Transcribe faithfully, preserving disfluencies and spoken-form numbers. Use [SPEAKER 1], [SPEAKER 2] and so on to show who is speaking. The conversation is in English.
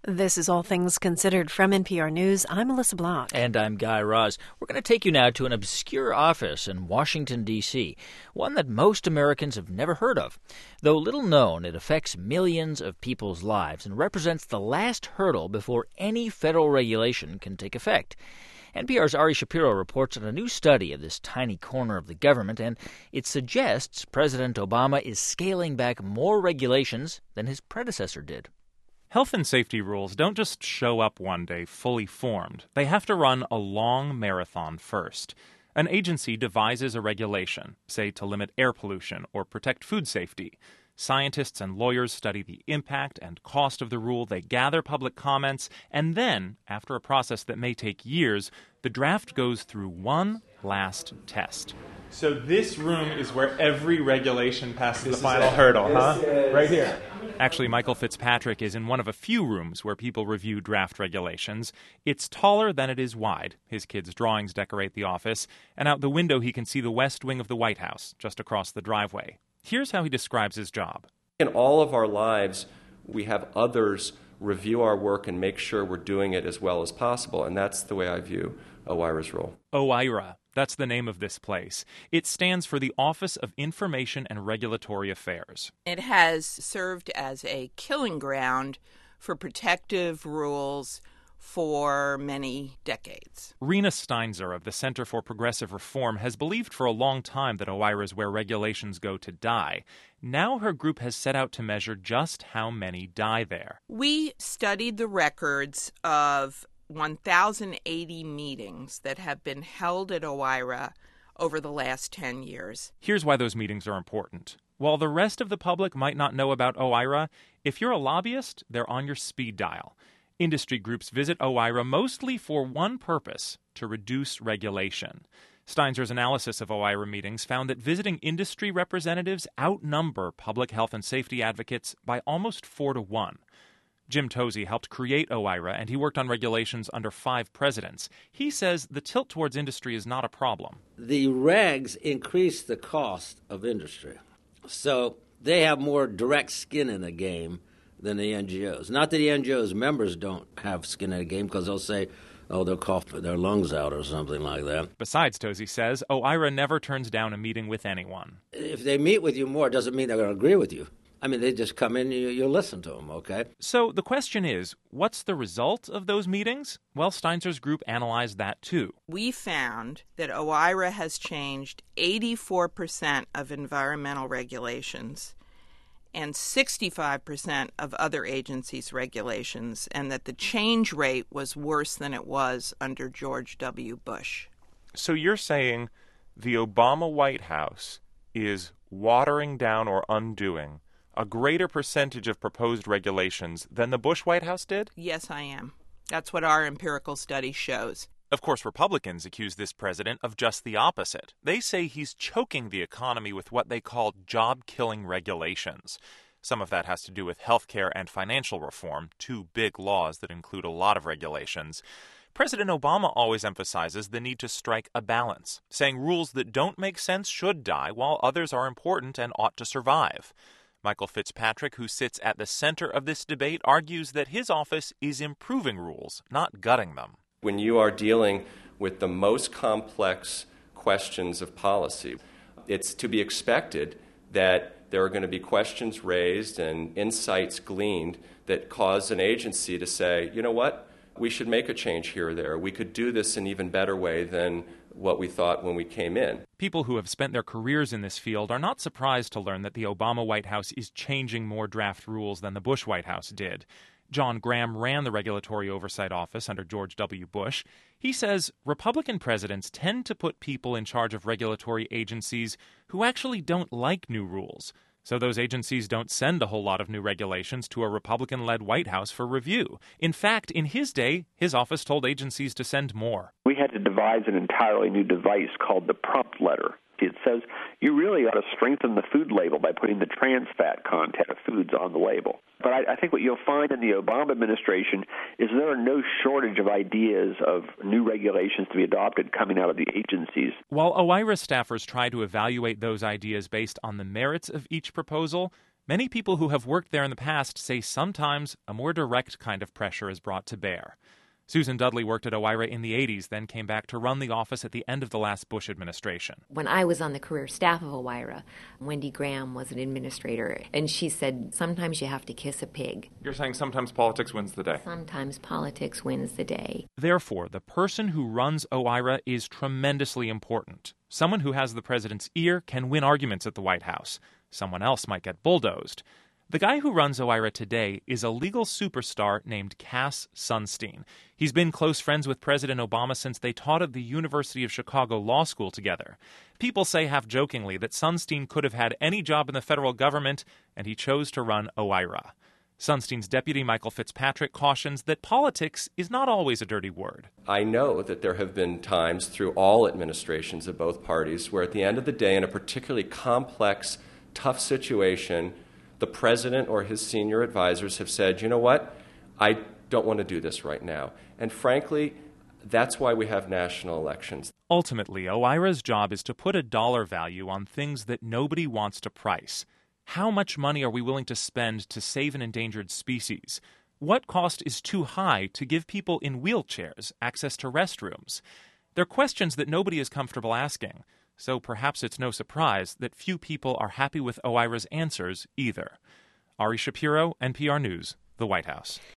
[SPEAKER 1] This is All Things Considered from N P R News. I'm Melissa Block.
[SPEAKER 2] And I'm Guy Raz. We're going to take you now to an obscure office in Washington, D C, one that most Americans have never heard of. Though little known, it affects millions of people's lives and represents the last hurdle before any federal regulation can take effect. N P R's Ari Shapiro reports on a new study of this tiny corner of the government, and it suggests President Obama is scaling back more regulations than his predecessor did.
[SPEAKER 3] Health and safety rules don't just show up one day fully formed. They have to run a long marathon first. An agency devises a regulation, say to limit air pollution or protect food safety. Scientists and lawyers study the impact and cost of the rule, they gather public comments, and then, after a process that may take years, the draft goes through one last test.
[SPEAKER 4] So this room is where every regulation passes this the final hurdle, huh? Is... Right here.
[SPEAKER 3] Actually, Michael Fitzpatrick is in one of a few rooms where people review draft regulations. It's taller than it is wide. His kids' drawings decorate the office, and out the window he can see the west wing of the White House, just across the driveway. Here's how he describes his job.
[SPEAKER 5] In all of our lives, we have others review our work and make sure we're doing it as well as possible, and that's the way I view OIRA's role.
[SPEAKER 3] OIRA. That's the name of this place. It stands for the Office of Information and Regulatory Affairs.
[SPEAKER 6] It has served as a killing ground for protective rules for many decades.
[SPEAKER 3] Rena Steinzer of the Center for Progressive Reform has believed for a long time that OIRA is where regulations go to die. Now her group has set out to measure just how many die there.
[SPEAKER 6] We studied the records of one thousand eighty meetings that have been held at OIRA over the last ten years.
[SPEAKER 3] Here's why those meetings are important. While the rest of the public might not know about OIRA, if you're a lobbyist, they're on your speed dial. Industry groups visit OIRA mostly for one purpose, to reduce regulation. Steinzer's analysis of OIRA meetings found that visiting industry representatives outnumber public health and safety advocates by almost four to one. Jim Tosey helped create OIRA, and he worked on regulations under five presidents. He says the tilt towards industry is not a problem.
[SPEAKER 7] The regs increase the cost of industry, so they have more direct skin in the game than the N G Os. Not that the N G Os members don't have skin in the game, because they'll say, oh, they'll cough their lungs out or something like that.
[SPEAKER 3] Besides, Tosey says, OIRA never turns down a meeting with anyone.
[SPEAKER 7] If they meet with you more, it doesn't mean they're going to agree with you. I mean, they just come in, you, you listen to them, okay?
[SPEAKER 3] So the question is, what's the result of those meetings? Well, Steinzer's group analyzed that too.
[SPEAKER 6] We found that OIRA has changed eighty-four percent of environmental regulations and sixty-five percent of other agencies' regulations, and that the change rate was worse than it was under George W. Bush.
[SPEAKER 4] So you're saying the Obama White House is watering down or undoing a greater percentage of proposed regulations than the Bush White House did?
[SPEAKER 6] Yes, I am. That's what our empirical study shows.
[SPEAKER 3] Of course, Republicans accuse this president of just the opposite. They say he's choking the economy with what they call job-killing regulations. Some of that has to do with health care and financial reform, two big laws that include a lot of regulations. President Obama always emphasizes the need to strike a balance, saying rules that don't make sense should die, while others are important and ought to survive. Michael Fitzpatrick, who sits at the center of this debate, argues that his office is improving rules, not gutting them.
[SPEAKER 5] When you are dealing with the most complex questions of policy, it's to be expected that there are going to be questions raised and insights gleaned that cause an agency to say, you know what, we should make a change here or there. We could do this in an even better way than what we thought when we came in.
[SPEAKER 3] People who have spent their careers in this field are not surprised to learn that the Obama White House is changing more draft rules than the Bush White House did. John Graham ran the Regulatory Oversight Office under George W. Bush. He says Republican presidents tend to put people in charge of regulatory agencies who actually don't like new rules. So those agencies don't send a whole lot of new regulations to a Republican-led White House for review. In fact, in his day, his office told agencies to send more.
[SPEAKER 8] We had to devise an entirely new device called the prompt letter. It says you really ought to strengthen the food label by putting the trans fat content of foods on the label. But I, I think what you'll find in the Obama administration is there are no shortage of ideas of new regulations to be adopted coming out of the agencies.
[SPEAKER 3] While OIRA staffers try to evaluate those ideas based on the merits of each proposal,
[SPEAKER 4] Many people who have worked there in the past say sometimes a more direct kind of pressure is brought to bear. Susan Dudley worked at OIRA in the eighties, then came back to run the office at the end of the last Bush administration.
[SPEAKER 9] When I was on the career staff of OIRA, Wendy Graham was an administrator, and she said, sometimes you have to kiss a pig.
[SPEAKER 4] You're saying sometimes politics wins the day.
[SPEAKER 9] Sometimes politics wins the day.
[SPEAKER 4] Therefore, the person who runs OIRA is tremendously important. Someone who has the president's ear can win arguments at the White House. Someone else might get bulldozed. The guy who runs OIRA today is a legal superstar named Cass Sunstein. He's been close friends with President Obama since they taught at the University of Chicago Law School together. People say half-jokingly that Sunstein could have had any job in the federal government, and he chose to run OIRA. Sunstein's deputy, Michael Fitzpatrick, cautions that politics is not always a dirty word.
[SPEAKER 5] I know that there have been times through all administrations of both parties where at the end of the day, in a particularly complex, tough situation, the president or his senior advisors have said, you know what, I don't want to do this right now. And frankly, that's why we have national elections.
[SPEAKER 4] Ultimately, OIRA's job is to put a dollar value on things that nobody wants to price. How much money are we willing to spend to save an endangered species? What cost is too high to give people in wheelchairs access to restrooms? They're questions that nobody is comfortable asking. So perhaps it's no surprise that few people are happy with OIRA's answers either. Ari Shapiro, N P R News, the White House.